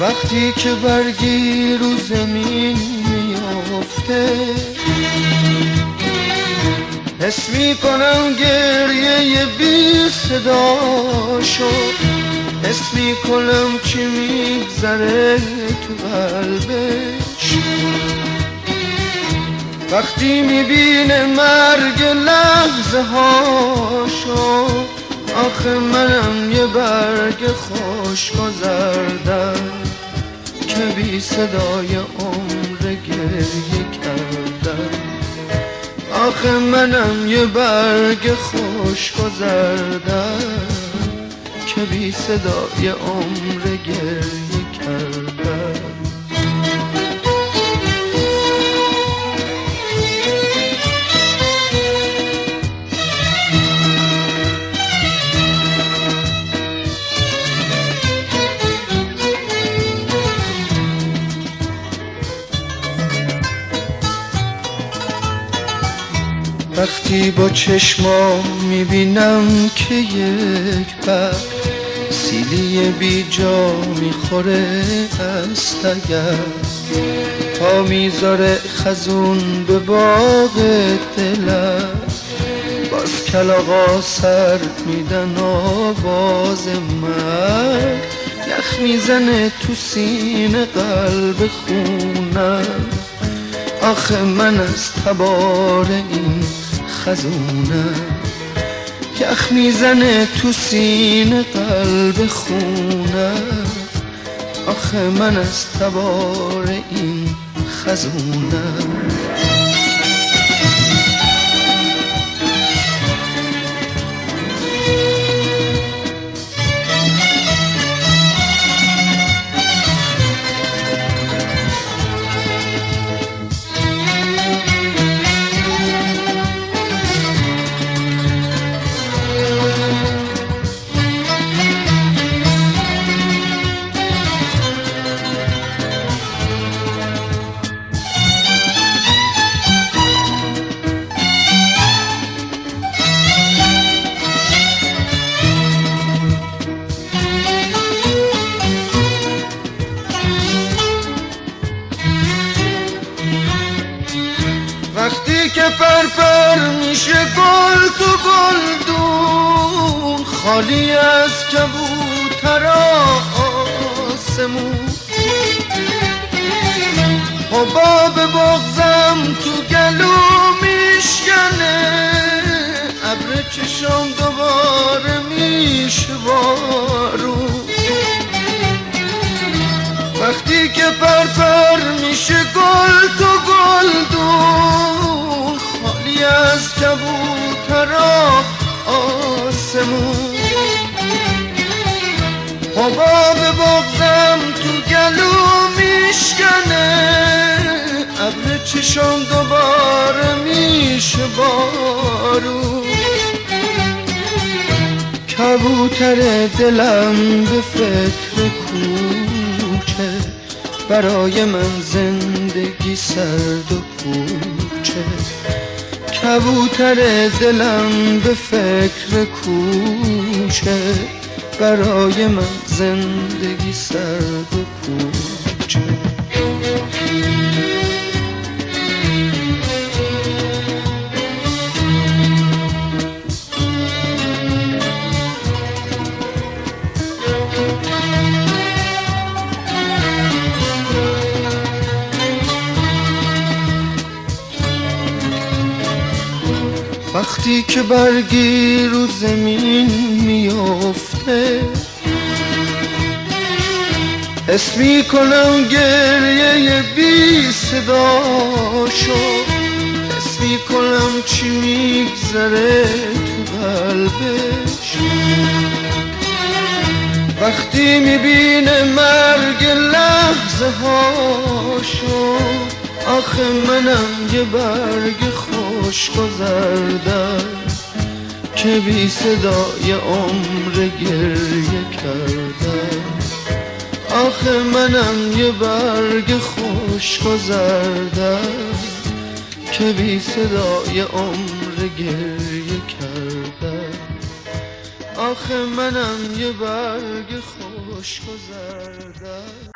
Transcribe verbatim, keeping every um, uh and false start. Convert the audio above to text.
وقتی که برگی رو زمین میافته حس میکنم گریه بی صداشو، حس میکنم چی میگذره تو قلبش وقتی میبینه مرگ لحظه هاشو. آخه منم یه برگ خوش گذردم که بی صدای عمر گریه کردم. آخه منم یه برگ خوش گذردم که بی صدای عمر گریه کردم. وقتی با چشمام میبینم که یک برگ سیلی بی جا میخوره از تگرگ، تا میذاره خزون به باغ دلم، باز کلاغا سر میدن آواز مرگ، یخ میزنه تو سینه قلب خونم. آخه من از تبار این خزونم، یخ میزنه تو سینه قلب خونم. آخه من از تبار این خزونم. وقتی که پرپر میشه گل تو گلدون، خالی از کبوتر آسمون، حباب بغضم تو گلو میشکنه، ابر چشم دوباره میشه بارون. وقتی که پرپر میشه گل تو گلدون، خالی از کبوترها آسمون، حباب بغضم تو گلو میشکنه، ابر چشم دوباره میشه بارون. کبوتر دلم به فکر کوچه، برای من زندگی سرد و پوچه. کبوتر دلم به فکر کوچه، برای من زندگی سرد و پوچه. وقتی که برگی رو زمین میافته حس میکنم گریه بی صداشو، حس میکنم چی میگذره تو قلبش وقتی میبینه مرگ لحظه هاشو. آخه منم یه برگ خوش گذردم که بی صدای عمر گریه کردم. آخه منم یه برگ خوش گذردم که بی صدای عمر گریه کردم. آخه منم یه برگ خوش گذردم.